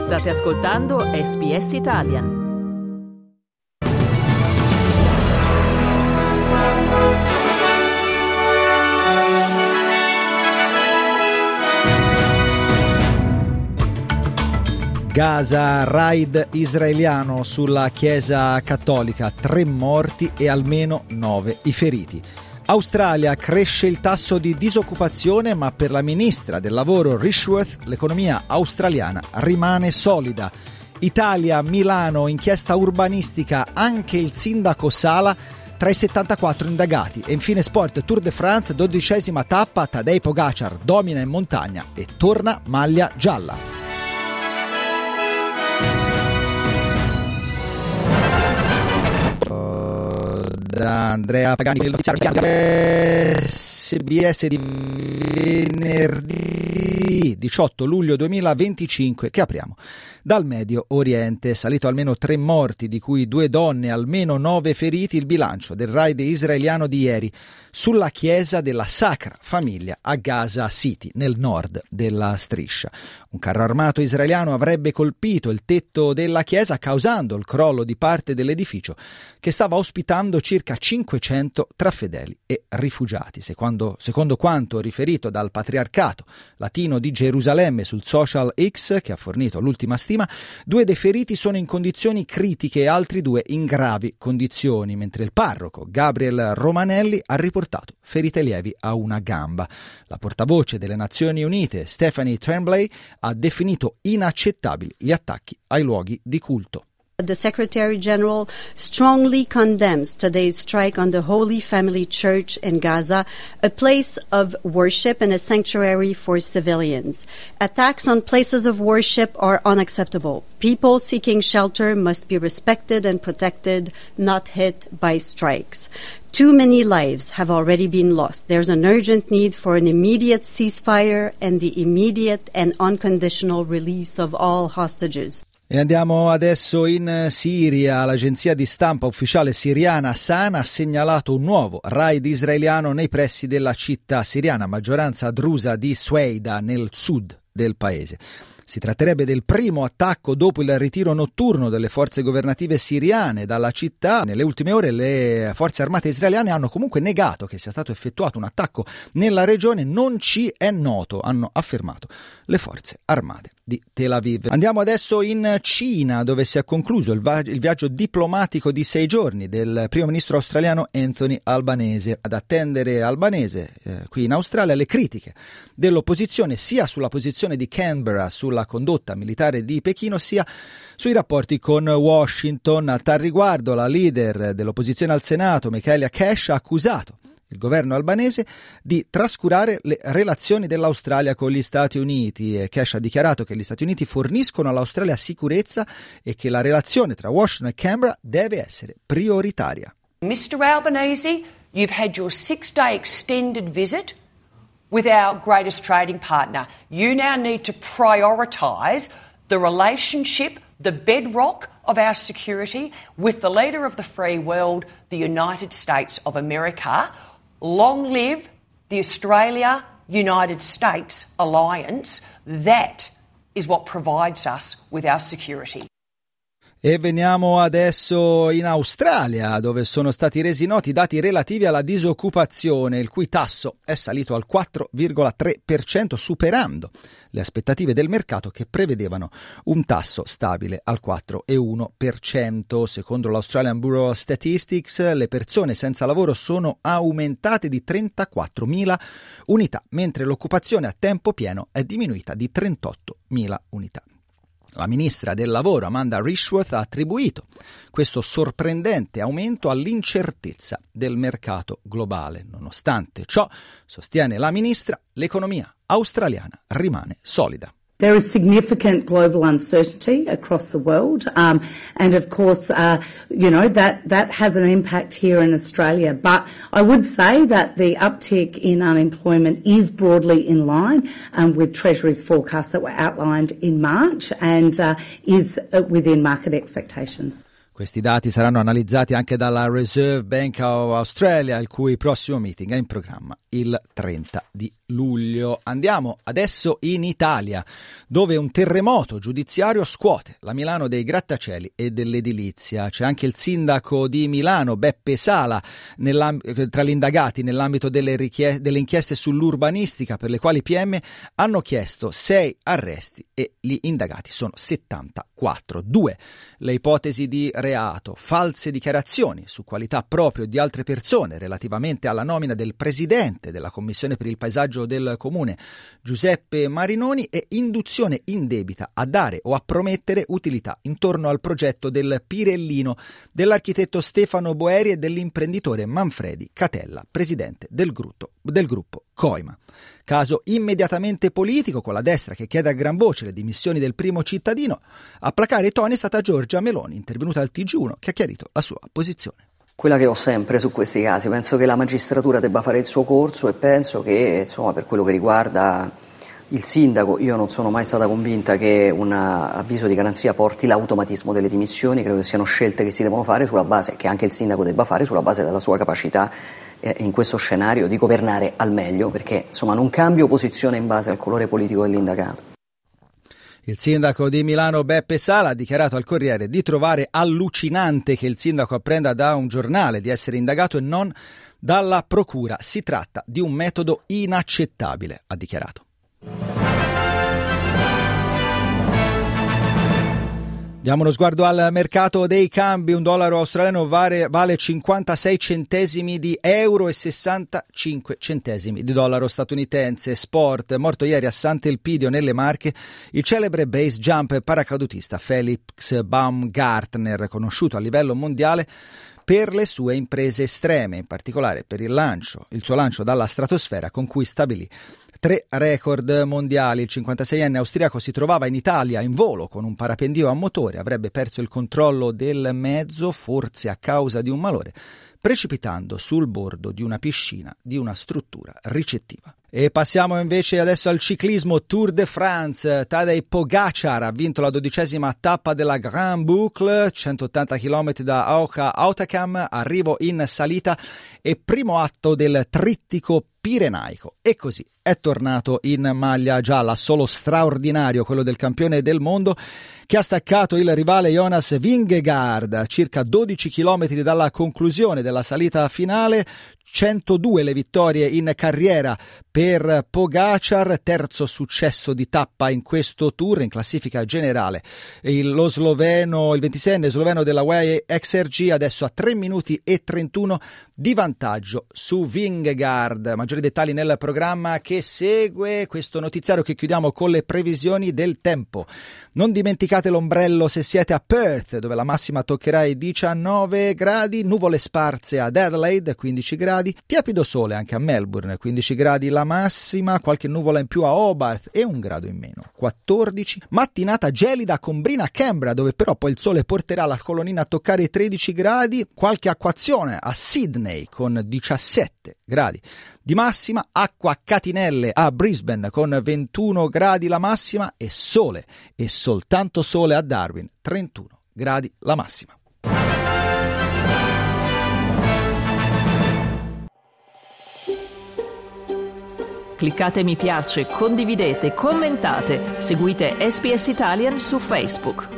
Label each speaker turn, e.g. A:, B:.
A: State ascoltando SBS Italian.
B: Gaza, raid israeliano sulla Chiesa cattolica, 3 morti e almeno 9 i feriti. Australia, cresce il tasso di disoccupazione, ma per la ministra del lavoro Rishworth l'economia australiana rimane solida. Italia, Milano, inchiesta urbanistica, anche il sindaco Sala tra i 74 indagati. E infine sport, Tour de France, 12ª tappa, Tadej Pogačar domina in montagna e torna maglia gialla. Da Andrea Pagani, il notiziario SBS di venerdì 18 luglio 2025 che apriamo dal Medio Oriente. Salito almeno 3 morti, di cui 2 donne, almeno 9 feriti, il bilancio del raid israeliano di ieri sulla chiesa della Sacra Famiglia a Gaza City, nel nord della striscia. Un carro armato israeliano avrebbe colpito il tetto della chiesa, causando il crollo di parte dell'edificio che stava ospitando circa 500 tra fedeli e rifugiati. Secondo quanto riferito dal Patriarcato Latino di Gerusalemme sul social X, che ha fornito l'ultima stima, 2 dei feriti sono in condizioni critiche e altri 2 in gravi condizioni, mentre il parroco Gabriel Romanelli ha riportato ferite lievi a una gamba. La portavoce delle Nazioni Unite, Stephanie Tremblay, ha definito inaccettabili gli attacchi ai luoghi di culto.
C: The Secretary General strongly condemns today's strike on the Holy Family Church in Gaza, a place of worship and a sanctuary for civilians. Attacks on places of worship are unacceptable. People seeking shelter must be respected and protected, not hit by strikes. Too many lives have already been lost. There's an urgent need for an immediate ceasefire and the immediate and unconditional release of all hostages.
B: E andiamo adesso in Siria. L'agenzia di stampa ufficiale siriana Sana ha segnalato un nuovo raid israeliano nei pressi della città siriana, maggioranza drusa di Sueida, nel sud del paese. Si tratterebbe del primo attacco dopo il ritiro notturno delle forze governative siriane dalla città. Nelle ultime ore le forze armate israeliane hanno comunque negato che sia stato effettuato un attacco nella regione. Non ci è noto, hanno affermato le forze armate di Tel Aviv. Andiamo adesso in Cina, dove si è concluso il viaggio diplomatico di 6 giorni del primo ministro australiano Anthony Albanese. Ad attendere Albanese qui in Australia le critiche dell'opposizione sia sulla posizione di Canberra sulla condotta militare di Pechino sia sui rapporti con Washington. A tal riguardo la leader dell'opposizione al Senato, Michaelia Cash, ha accusato il governo albanese di trascurare le relazioni dell'Australia con gli Stati Uniti. Cash ha dichiarato che gli Stati Uniti forniscono all'Australia sicurezza e che la relazione tra Washington e Canberra deve essere prioritaria.
D: Mr. Albanese, you've had your 6-day extended visit with our greatest trading partner. You now need to prioritise the relationship, the bedrock of our security, with the leader of the free world, the United States of America. Long live the Australia-United States alliance. That is what provides us with our security.
B: E veniamo adesso in Australia, dove sono stati resi noti i dati relativi alla disoccupazione, il cui tasso è salito al 4,3%, superando le aspettative del mercato che prevedevano un tasso stabile al 4,1%. Secondo l'Australian Bureau of Statistics, le persone senza lavoro sono aumentate di 34.000 unità, mentre l'occupazione a tempo pieno è diminuita di 38.000 unità. La ministra del lavoro Amanda Rishworth ha attribuito questo sorprendente aumento all'incertezza del mercato globale. Nonostante ciò, sostiene la ministra, l'economia australiana rimane solida.
E: There is significant global uncertainty across the world, and of course, that has an impact here in Australia. But I would say that the uptick in unemployment is broadly in line with Treasury's forecasts that were outlined in March and is within market expectations.
B: Questi dati saranno analizzati anche dalla Reserve Bank of Australia, il cui prossimo meeting è in programma il 30 di luglio. Andiamo adesso in Italia, dove un terremoto giudiziario scuote la Milano dei grattacieli e dell'edilizia. C'è anche il sindaco di Milano, Beppe Sala, tra gli indagati nell'ambito delle inchieste sull'urbanistica, per le quali i PM hanno chiesto 6 arresti e gli indagati sono 74. 2 le ipotesi di reato: false dichiarazioni su qualità proprio di altre persone relativamente alla nomina del presidente della Commissione per il paesaggio del Comune, Giuseppe Marinoni, e induzione indebita a dare o a promettere utilità intorno al progetto del Pirellino dell'architetto Stefano Boeri e dell'imprenditore Manfredi Catella, presidente del gruppo Coima. Caso immediatamente politico, con la destra che chiede a gran voce le dimissioni del primo cittadino. A placare i toni è stata Giorgia Meloni, intervenuta al TG1, che ha chiarito la sua posizione.
F: Quella che ho sempre su questi casi: penso che la magistratura debba fare il suo corso, e penso che, insomma, per quello che riguarda il sindaco, io non sono mai stata convinta che un avviso di garanzia porti l'automatismo delle dimissioni. Credo che siano scelte che si devono fare sulla base, che anche il sindaco debba fare sulla base della sua capacità in questo scenario di governare al meglio, perché insomma non cambio posizione in base al colore politico dell'indagato.
B: Il sindaco di Milano Beppe Sala ha dichiarato al Corriere di trovare allucinante che il sindaco apprenda da un giornale di essere indagato e non dalla procura. Si tratta di un metodo inaccettabile, ha dichiarato. Diamo uno sguardo al mercato dei cambi. Un dollaro australiano vale 56 centesimi di euro e 65 centesimi di dollaro statunitense. Sport: morto ieri a Sant'Elpidio nelle Marche il celebre base jump paracadutista Felix Baumgartner, conosciuto a livello mondiale per le sue imprese estreme, in particolare per il suo lancio dalla stratosfera, con cui stabilì 3 record mondiali. Il 56enne austriaco si trovava in Italia in volo con un parapendio a motore, avrebbe perso il controllo del mezzo, forse a causa di un malore, precipitando sul bordo di una piscina di una struttura ricettiva. E passiamo invece adesso al ciclismo. Tour de France: Tadej Pogacar ha vinto la 12ª tappa della Grand Boucle, 180 km da Hautacam, arrivo in salita e primo atto del trittico pirenaico. E così è tornato in maglia gialla. Solo straordinario quello del campione del mondo, che ha staccato il rivale Jonas Vingegaard a circa 12 km dalla conclusione della salita finale. 102 le vittorie in carriera per Pogacar, terzo successo di tappa in questo tour. In classifica generale il 26enne sloveno della UAE XRG adesso a 3 minuti e 31 di vantaggio su Vingegaard. Maggiori dettagli nel programma che segue. Questo notiziario che chiudiamo con le previsioni del tempo. Non dimenticate l'ombrello se siete a Perth, dove la massima toccherà i 19 gradi, nuvole sparse ad Adelaide 15 gradi, tiepido sole anche a Melbourne 15 gradi la massima, qualche nuvola in più a Hobart e 1 grado in meno 14, mattinata gelida a Combrina a Canberra, dove però poi il sole porterà la colonnina a toccare i 13 gradi, qualche acquazione a Sydney con 17 gradi di massima, acqua a catinelle a Brisbane con 21 gradi la massima e sole e soltanto sole a Darwin, 31 gradi la massima.
A: Cliccate mi piace, condividete, commentate, seguite SBS Italian su Facebook.